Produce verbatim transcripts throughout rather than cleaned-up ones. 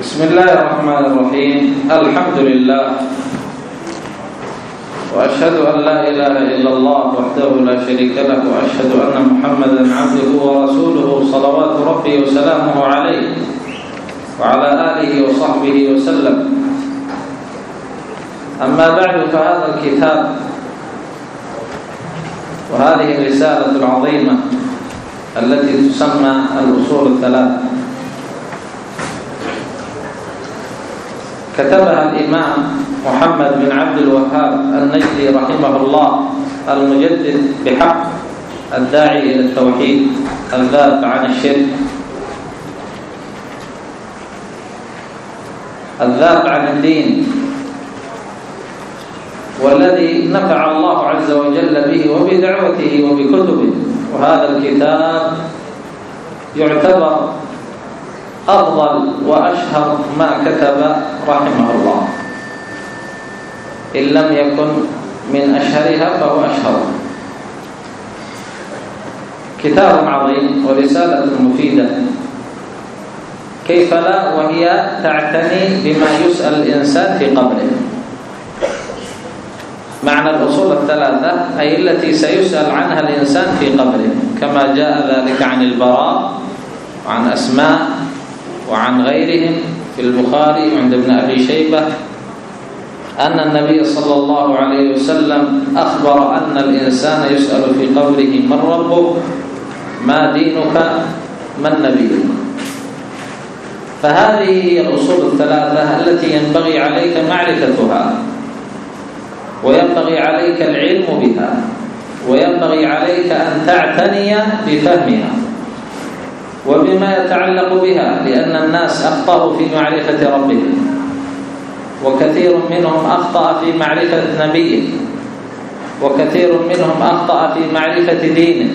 بسم الله الرحمن الرحيم. الحمد لله وأشهد أن لا إله إلا الله وحده لا شريك له وأشهد أن محمدا عبده ورسوله صلوات ربي وسلامه عليه وعلى آله وصحبه وسلم. أما بعد، فهذا الكتاب وهذه الرسالة العظيمة التي تسمى الأصول الثلاث كتبها الإمام محمد بن عبد الوهاب النجدي رحمه الله، المجدد بحق، الداعي إلى التوحيد، الذاب عن الشرك، الذاب عن الدين، والذي نفع الله عز وجل به وبدعوته وبكتبه. وهذا الكتاب يعتبر أفضل وأشهر ما كتب رحمه الله، إن لم يكن من أشهرها فهو أشهر. كتاب عظيم ورسالة مفيدة، كيف لا وهي تعتني بما يسأل الإنسان في قبره. معنى الأصول الثلاثة أي التي سيسأل عنها الإنسان في قبره، كما جاء ذلك عن البراء وعن أسماء وعن غيرهم في البخاري عند ابن أبي شيبة أن النبي صلى الله عليه وسلم أخبر أن الإنسان يسأل في قبره: من ربك؟ ما دينك؟ من نبيك؟ فهذه هي الأصول الثلاثة التي ينبغي عليك معرفتها، وينبغي عليك العلم بها، وينبغي عليك أن تعتني بفهمها وبما يتعلق بها، لأن الناس أخطأوا في معرفة ربهم، وكثير منهم أخطأ في معرفة نبيه، وكثير منهم أخطأ في معرفة دينه.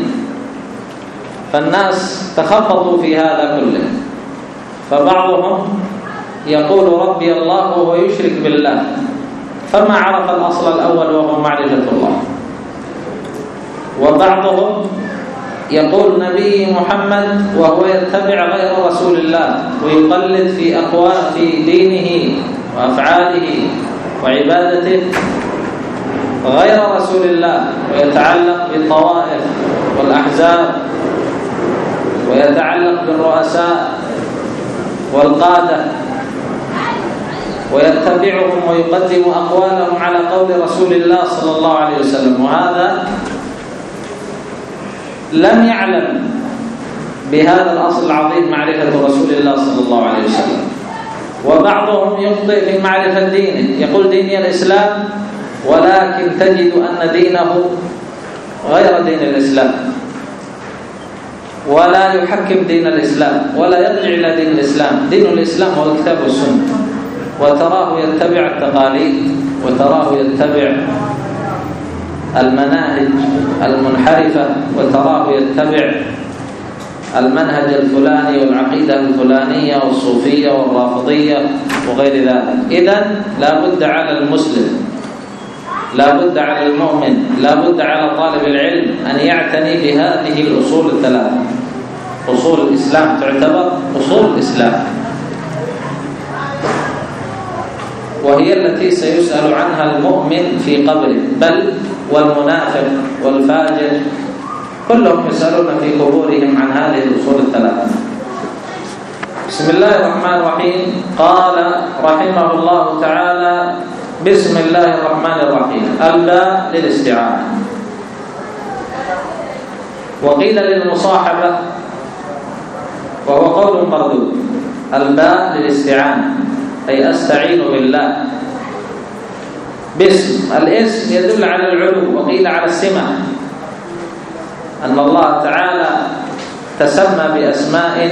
فالناس تخبطوا في هذا كله، فبعضهم يقول ربي الله وهو يشرك بالله، فما عرف الأصل الأول وهو معرفة الله. وبعضهم يقول نبي محمد وهو يتبع غير رسول الله ويقلد في أقوال في دينه وأفعاله وعبادته غير رسول الله، ويتعلق بالطوائف والأحزاب، ويتعلق بالرؤساء والقادة، ويتبعهم ويقدم أقوالهم على قول رسول الله صلى الله عليه وسلم. وهذا لم يعلم بهذا الأصل العظيم معرفة رسول الله صلى الله عليه وسلم. وبعضهم يخطئ في معرفة دينه، يقول ديني الإسلام، ولكن تجد أن دينه غير دين الإسلام، ولا يحكم دين الإسلام ولا يرجع إلى دين الإسلام. دين الإسلام هو الكتاب والسنة، وتراه يتبع التقاليد، وتراه يتبع المناهج المنحرفة، وتراه يتبع المنهج الفلاني والعقيدة الفلانية والصوفية والرافضية وغير ذلك. إذن لا بد على المسلم، لا بد على المؤمن، لا بد على طالب العلم أن يعتني بهذه الأصول الثلاثة. أصول الإسلام تعتبر أصول الإسلام، وهي التي سيسأل عنها المؤمن في قبره، بل والمنافق والفاجر كلهم يسألون في قبورهم عن هذه الأصول الثلاثة. بسم الله الرحمن الرحيم. قال رحمه الله تعالى: بسم الله الرحمن الرحيم. الباء للاستعانة، وقيل للمصاحبة، وهو قول مردود. الباء للاستعانة أي أستعين بالله. باسم، الاسم يدل على العلو، وقيل على السمة، أن الله تعالى تسمى بأسماء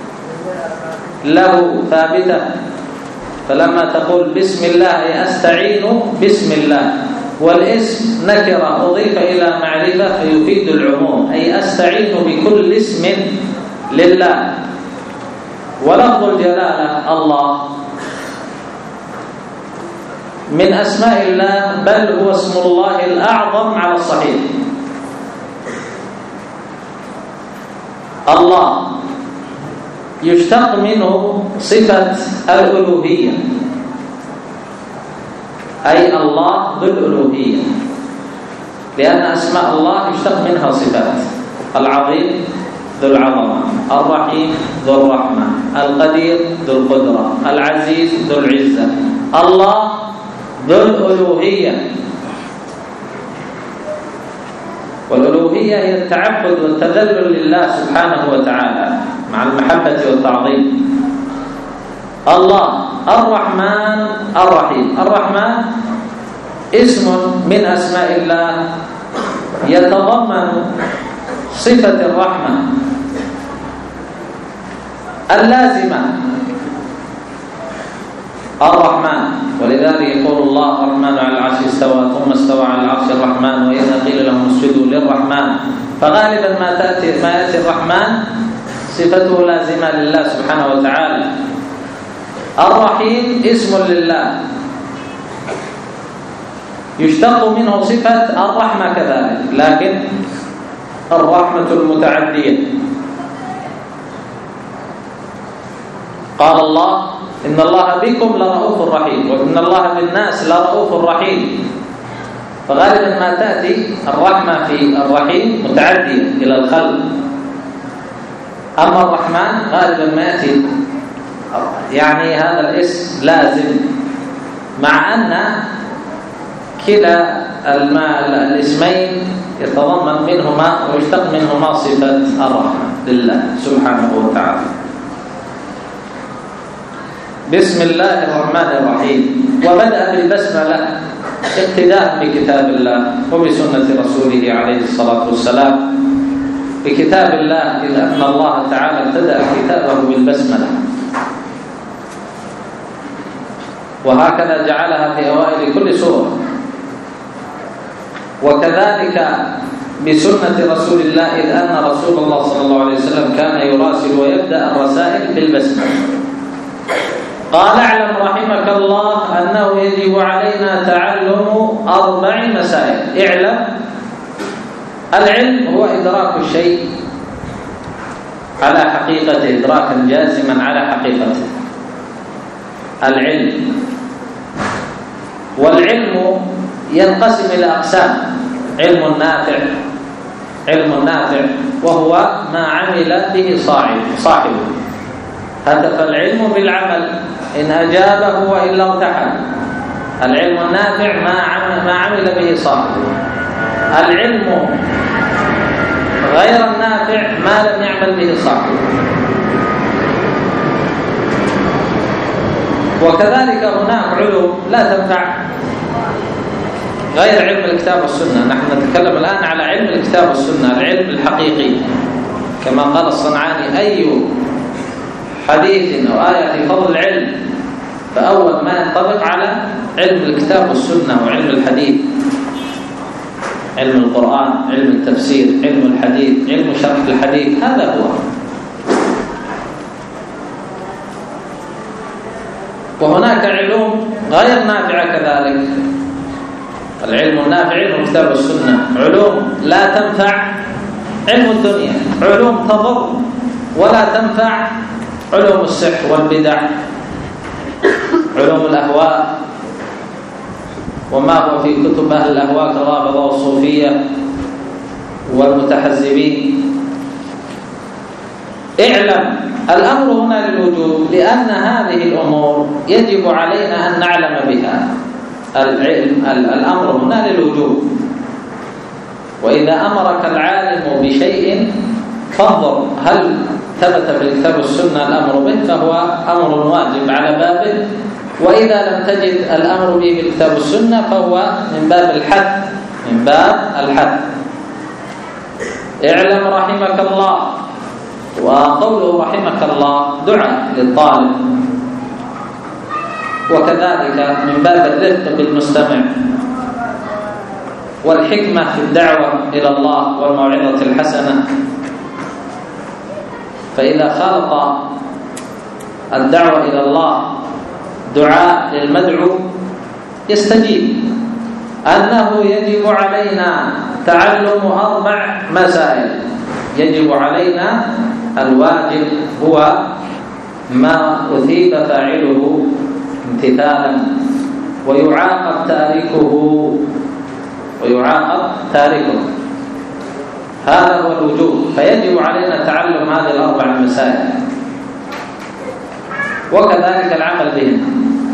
له ثابتة. فلما تقول بسم الله أي أستعين بسم الله، والاسم نكرة أضيف إلى معرفة فيفيد العموم، أي أستعين بكل اسم لله. ولفظ الجلالة الله من أسماء الله، بل هو اسم الله الأعظم على الصحيح. الله يشتق منه صفة الألوهية، أي الله ذو الألوهية، لأن أسماء الله يشتق منها صفات: العظيم ذو العظمة، الرحيم ذو الرحمة، القدير ذو القدرة، العزيز ذو العزة. الله ذو الألوهية، والألوهية هي التعبد والتذلل لله سبحانه وتعالى مع المحبة والتعظيم. الله الرحمن الرحيم. الرحمن اسم من أسماء الله يتضمن صفة الرحمة اللازمة الرحمن، ولذلك يقول الله الرحمن على العرش استوى ثم استوى على العرش الرحمن وإذا قيل لهم اسجدوا للرحمن. فغالبا ما تأتي ما يأتي الرحمن صفته لازمة لله سبحانه وتعالى. الرحيم اسم لله يشتق منه صفة الرحمة كذلك، لكن الرحمة المتعدية. قال الله إن الله بكم لرؤوف رحيم، وإن الله بالناس لرؤوف رحيم. فغالبا ما تأتي الرحمة في الرحيم متعدية إلى الخلق، أما الرحمن غالبا ما يأتي يعني هذا الاسم لازم، مع أن كلا الاسمين يتضمن منهما ويشتق منهما صفة الرحمة لله سبحانه وتعالى. بسم الله الرحمن الرحيم. وبدأ بالبسملة اقتداء بكتاب الله وبسنة رسوله عليه الصلاة والسلام. بكتاب الله إذ أن الله تعالى ابتدأ كتابه بالبسملة، وهكذا جعلها في أوائل كل سورة. وكذلك بسنة رسول الله إذ أن رسول الله صلى الله عليه وسلم كان يراسل ويبدأ الرسائل بالبسملة. قال اعلم رحمك الله أنه يجب علينا تعلم أربع مسائل. اعلم، العلم هو إدراك الشيء على حقيقته إدراكا جازما على حقيقته، العلم. والعلم ينقسم إلى أقسام: علم نافع، علم نافع وهو ما عمل به صاحبه، هدف العلم بالعمل إن أجابه وإلا ارتحل. العلم النافع ما عمل به صاحبه. العلم غير النافع ما لم يعمل به صاحبه. وكذلك هناك علوم لا تنفع غير علم الكتاب والسنة. نحن نتكلم الآن على علم الكتاب والسنة، العلم الحقيقي، كما قال الصنعاني: أي حديث أو آية في فضل العلم فأول ما ينطبق على علم الكتاب والسنة وعلم الحديث، علم القرآن، علم التفسير، علم الحديث، علم شرح الحديث، هذا هو. وهناك علوم غير نافعة كذلك. العلم النافع علم الكتاب والسنة. علوم لا تنفع علم الدنيا، علوم تضر ولا تنفع علوم السحر والبدع، علوم الأهواء وما هو في كتب أهل الأهواء كالرافضة والصوفية والمتحزبين. اعلم، الأمر هنا للوجوب، لأن هذه الأمور يجب علينا أن نعلم بها. العلم الأمر هنا للوجوب، وإذا أمرك العالم بشيء فانظر هل ثبت في الكتاب والسنة الأمر به، فهو أمر واجب على بابه. وإذا لم تجد الأمر به بالكتاب والسنة فهو من باب الحث، من باب الحث. اعلم رحمك الله. وقوله رحمك الله دعاء للطالب، وكذلك من باب الرفق بالمستمع والحكمة في الدعوة إلى الله والموعظة الحسنة. فإذا خلط الدعوة إلى الله دعاء للمدعو يستجيب. أنه يجب علينا تعلم أربع مسائل. يجب علينا، الواجب هو ما أثيب فاعله امتثالا ويعاقب تاركه ويعاقب تاركه. هذا هو الوجوب. فيجب علينا تعلم هذه الأربع المسائل وكذلك العمل بهن.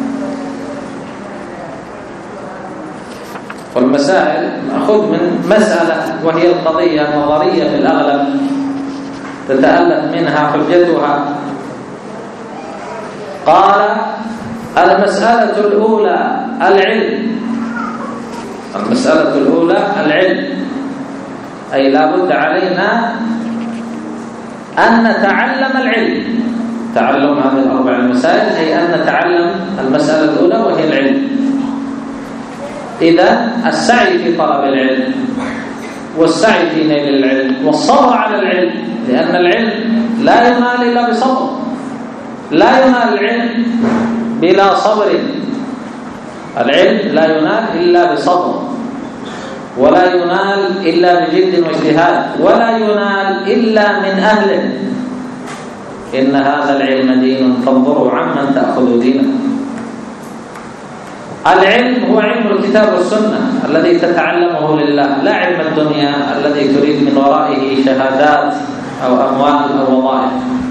والمسائل نأخذ من مسألة وهي القضية النظرية في الأغلب تتألف منها حجتها. قال المسألة الأولى العلم. المسألة الأولى العلم، أي لا بد علينا أن نتعلم العلم. تعلم هذه الأربع المسائل أي أن نتعلم المسألة الأولى وهي العلم. إذا السعي في طلب العلم والسعي في نيل العلم والصبر على العلم، لأن العلم لا ينال إلا بصبر. لا ينال العلم بلا صبر. العلم لا ينال إلا بصبر، ولا ينال إلا بجد واجتهاد، ولا ينال إلا من أهله. إن هذا العلم دين فانظروا عمن تأخذوا دينه. العلم هو علم الكتاب والسنة الذي تتعلمه لله، لا علم الدنيا الذي تريد من ورائه شهادات أو أموال أو وظائف.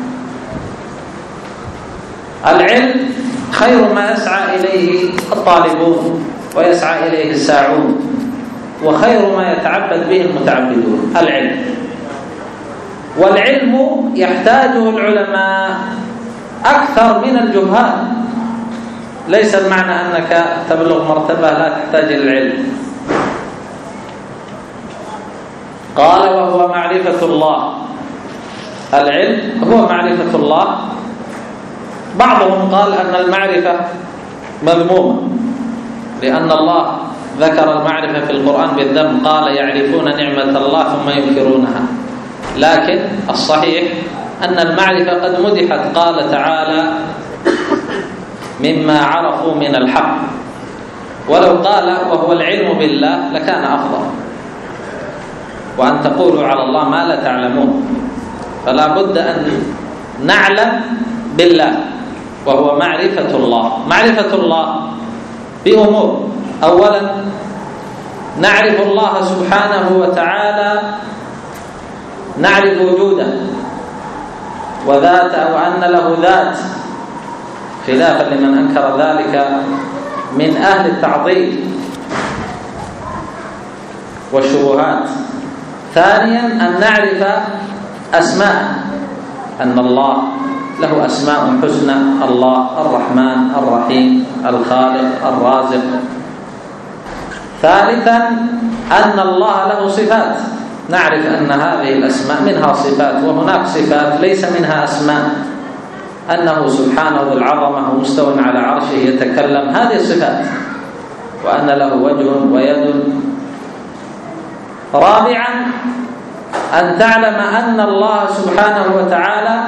العلم خير ما يسعى إليه الطالبون ويسعى إليه الساعون، وخير ما يتعبد به المتعبدون العلم. والعلم يحتاجه العلماء أكثر من الجهال. ليس المعنى أنك تبلغ مرتبة لا تحتاج إلى العلم. قال وهو معرفة الله. العلم هو معرفة الله. بعضهم قال أن المعرفة مذمومة، لأن الله ذكر المعرفة في القرآن بالذم، قال يعرفون نعمة الله ثم ينكرونها. لكن الصحيح أن المعرفة قد مدحت. قال تعالى مما عرفوا من الحق. ولو قال وهو العلم بالله لكان أفضل. وأن تقولوا على الله ما لا تعلمون. فلا بد أن نعلم بالله وهو معرفة الله. معرفة الله بأمور. أولا نعرف الله سبحانه وتعالى، نعرف وجوده وذاته وأن له ذات، خلافا لمن أنكر ذلك من أهل التعظيم والشبهات. ثانيا أن نعرف أسماء، أن الله له أسماء حسنى، الله الرحمن الرحيم الخالق الرازق. ثالثا أن الله له صفات، نعرف أن هذه الأسماء منها صفات وهناك صفات ليس منها أسماء. أنه سبحانه ذو العظمة ومستو على عرشه يتكلم، هذه الصفات. وأن له وجه ويد. رابعا أن تعلم أن الله سبحانه وتعالى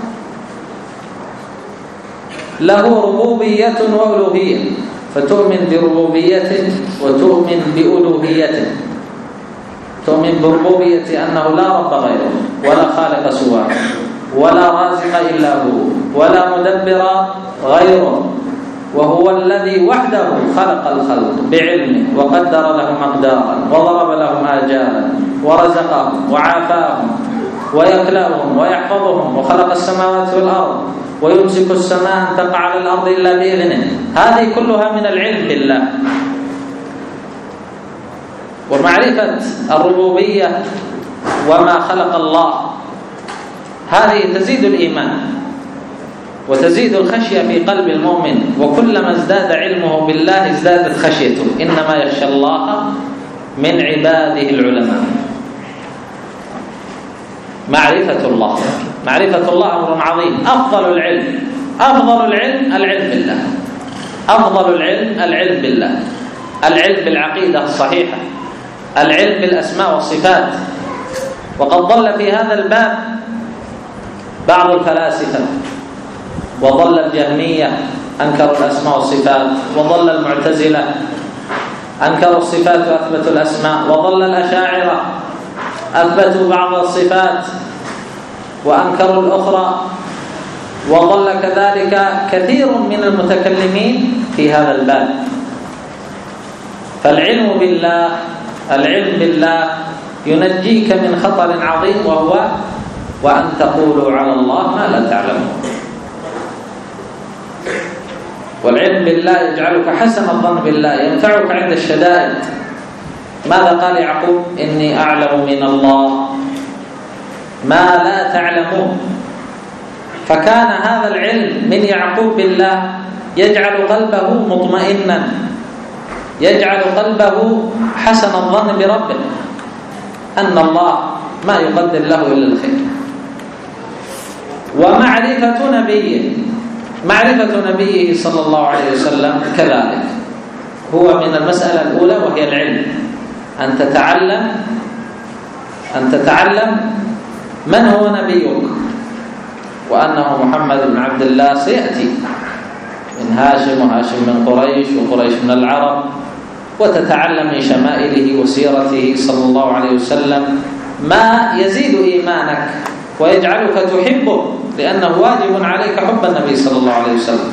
له ربوبية وألوهية، فتؤمن بربوبيته وتؤمن بألوهيته. تؤمن بربوبيته أنه لا رب غيره ولا خالق سواه ولا رازق إلا هو ولا مدبر غيره، وهو الذي وحده خلق الخلق بعلمه وقدر لهم أقدارا وضرب لهم آجالا ورزقهم وعافاهم ويكلأهم ويحفظهم وخلق السماوات والأرض ويمسك السماء أن تقع على الأرض إلا بإذنه. هذه كلها من العلم بالله. ومعرفة الربوبية وما خلق الله هذه تزيد الإيمان وتزيد الخشية في قلب المؤمن، وكلما ازداد علمه بالله ازدادت خشيته. إنما يخشى الله من عباده العلماء. معرفة الله، معرفة الله أمر عظيم. أفضل العلم أفضل العلم العلم بالله. أفضل العلم العلم بالله، العلم بالعقيدة الصحيحة، العلم بالأسماء والصفات. وقد ضل في هذا الباب بعض الفلاسفة، وضل الجهمية أنكروا الأسماء والصفات، وضل المعتزلة أنكروا الصفات وأثبتوا الأسماء، وضل الأشاعرة أثبتوا بعض الصفات وأنكروا الأخرى. وظل كذلك كثير من المتكلمين في هذا الباب. فالعلم بالله العلم بالله ينجيك من خطر عظيم، وهو وأن تقولوا على الله ما لا تعلمون. والعلم بالله يجعلك حسن الظن بالله، ينفعك عند الشدائد. ماذا قال يعقوب؟ إني أعلم من الله ما لا تعلمون. فكان هذا العلم من يعقوب بالله يجعل قلبه مطمئنا، يجعل قلبه حسن الظن بربه، أن الله ما يقدر له إلا الخير. ومعرفة نبيه معرفة نبيه صلى الله عليه وسلم كذلك هو من المسألة الأولى، وهي العلم. أن تتعلم أن تتعلم من هو نبيك، وأنه محمد بن عبد الله سيأتي من هاشم، وهاشم من قريش، وقريش من العرب، وتتعلم من شمائله وسيرته صلى الله عليه وسلم ما يزيد إيمانك ويجعلك تحبه، لأنه واجب عليك حب النبي صلى الله عليه وسلم،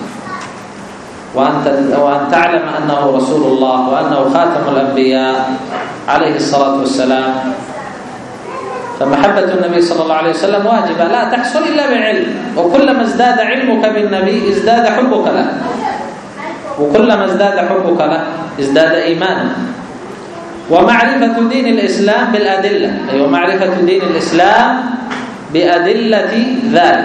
وأن تعلم أنه رسول الله، وأنه خاتم الأنبياء عليه الصلاة والسلام. فمحبة النبي صلى الله عليه وسلم واجبة لا تحصل إلا بعلم، وكلما ازداد علمك بالنبي ازداد حبك له، وكلما ازداد حبك له ازداد إيمانك. ومعرفة دين الإسلام بالأدلة، أي أيوة معرفة دين الإسلام بأدلة ذلك.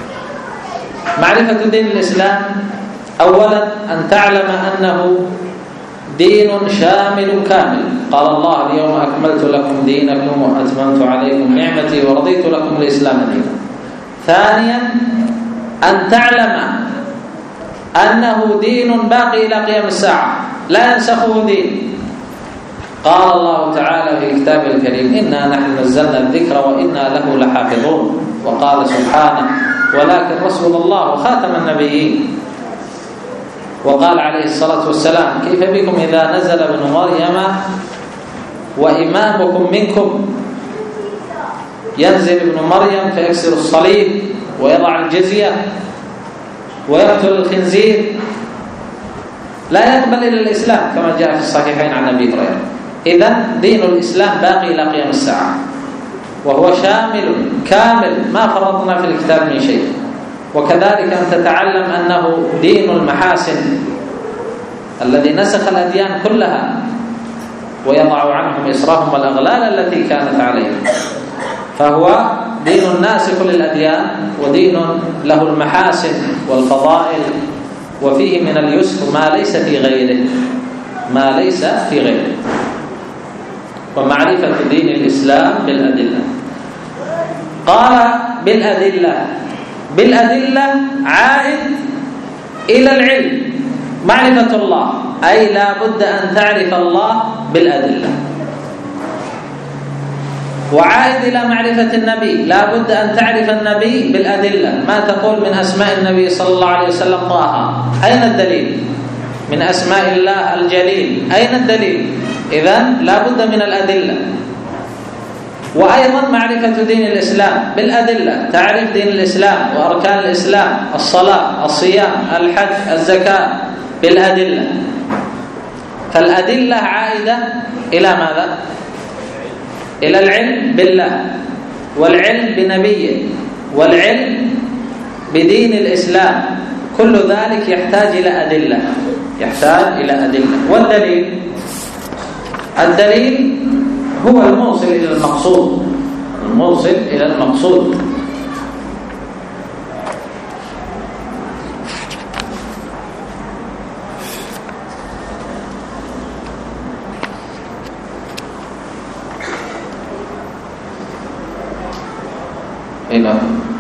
معرفة دين الإسلام أولا أن تعلم أنه دين شامل كامل. قال الله اليوم أكملت لكم دينكم وأتممت عليكم نعمتي ورضيت لكم الإسلام دينا. ثانيا أن تعلم أنه دين باقي إلى قيام الساعة لا ينسخه دين. قال الله تعالى في كتابه الكريم إنا نحن نزلنا الذكر وإنا له لحافظون. وقال سبحانه ولكن رسول الله وخاتم النبيين. وقال عليه الصلاة والسلام كيف بكم إذا نزل ابن مريم وإمامكم منكم. ينزل ابن مريم فيكسر الصليب ويضع الجزية ويقتل الخنزير، لا يقبل إلا الإسلام كما جاء في الصحيحين عن أبي هريرة. إذن دين الإسلام باقي إلى قيام الساعة، وهو شامل كامل ما فرطنا في الكتاب من شيء. وكذلك أن تتعلم أنه دين المحاسن الذي نسخ الأديان كلها ويضع عنهم إسرهم والأغلال التي كانت عليهم. فهو دين ناسخ للأديان، ودين له المحاسن والفضائل، وفيه من اليسر ما ليس في غيره ما ليس في غيره. ومعرفة دين الإسلام بالأدلة. قال بالأدلة بالأدلة عائد إلى العلم. معرفة الله أي لا بد أن تعرف الله بالأدلة، وعائد إلى معرفة النبي لا بد أن تعرف النبي بالأدلة. ما تقول من أسماء النبي صلى الله عليه وسلم طه، أين الدليل؟ من أسماء الله الجليل، أين الدليل؟ إذن لا بد من الأدلة. وأيضا معرفة دين الإسلام بالأدلة، تعرف دين الإسلام وأركان الإسلام، الصلاة، الصيام، الحج، الزكاة بالأدلة. فالأدلة عائدة إلى ماذا؟ إلى العلم بالله، والعلم بنبيه، والعلم بدين الإسلام. كل ذلك يحتاج إلى أدلة يحتاج إلى أدلة. والدليل الدليل هو الموصل إلى المقصود الموصل إلى المقصود إلى